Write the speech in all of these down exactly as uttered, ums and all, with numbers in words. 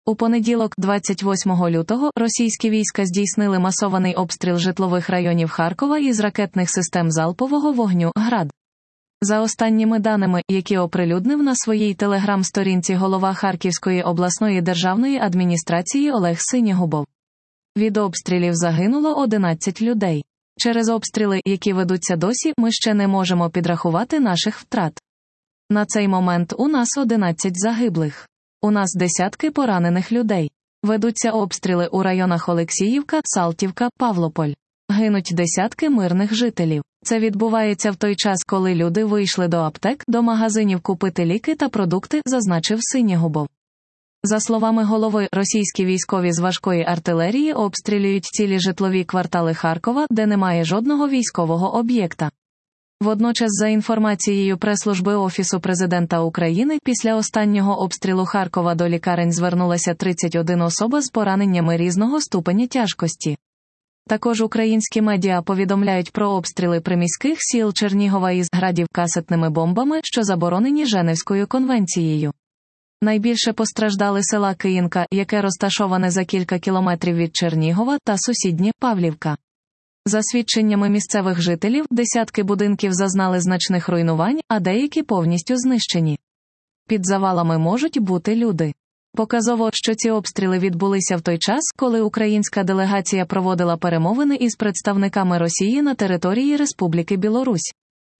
У понеділок, двадцять восьмого лютого, російські війська здійснили масований обстріл житлових районів Харкова із ракетних систем залпового вогню «Град». За останніми даними, які оприлюднив на своїй телеграм-сторінці голова Харківської обласної державної адміністрації Олег Синігубов, від обстрілів загинуло одинадцять людей. Через обстріли, які ведуться досі, ми ще не можемо підрахувати наших втрат. На цей момент у нас одинадцять загиблих. У нас десятки поранених людей. Ведуться обстріли у районах Олексіївка, Салтівка, Павлополь. Гинуть десятки мирних жителів. Це відбувається в той час, коли люди вийшли до аптек, до магазинів купити ліки та продукти, зазначив Синігубов. За словами голови, російські військові з важкої артилерії обстрілюють цілі житлові квартали Харкова, де немає жодного військового об'єкта. Водночас, за інформацією прес-служби Офісу президента України, після останнього обстрілу Харкова до лікарень звернулася тридцять одна особа з пораненнями різного ступеня тяжкості. Також українські медіа повідомляють про обстріли приміських сіл Чернігова із градів касетними бомбами, що заборонені Женевською конвенцією. Найбільше постраждали села Київка, яке розташоване за кілька кілометрів від Чернігова, та сусіднє Павлівка. За свідченнями місцевих жителів, десятки будинків зазнали значних руйнувань, а деякі повністю знищені. Під завалами можуть бути люди. Показово, що ці обстріли відбулися в той час, коли українська делегація проводила перемовини із представниками Росії на території Республіки Білорусь.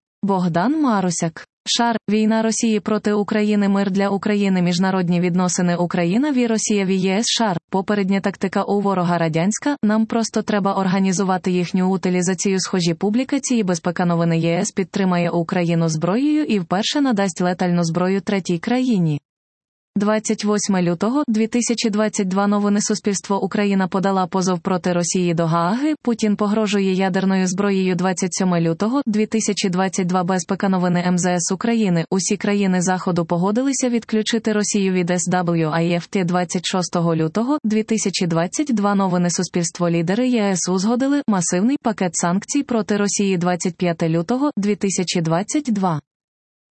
Богдан Марусяк. Шар. Війна Росії проти України. Мир для України. Міжнародні відносини. Україна ві Росія ві ЄС. Шар. Попередня тактика у ворога радянська. Нам просто треба організувати їхню утилізацію. Схожі публікації. Безпека. Новини. ЄС підтримає Україну зброєю і вперше надасть летальну зброю третій країні. двадцять восьмого лютого дві тисячі двадцять другого. Новини. Суспільство. Україна подала позов проти Росії до Гааги. Путін погрожує ядерною зброєю. двадцять сьомого лютого дві тисячі двадцять другого. Безпека. Новини. ем зе ес України. Усі країни Заходу погодилися відключити Росію від ес дабл ю ай еф ті. двадцять шостого лютого дві тисячі двадцять другого. Новини. Суспільство. Лідери ЄС узгодили масивний пакет санкцій проти Росії. двадцять п'ятого лютого дві тисячі двадцять другого.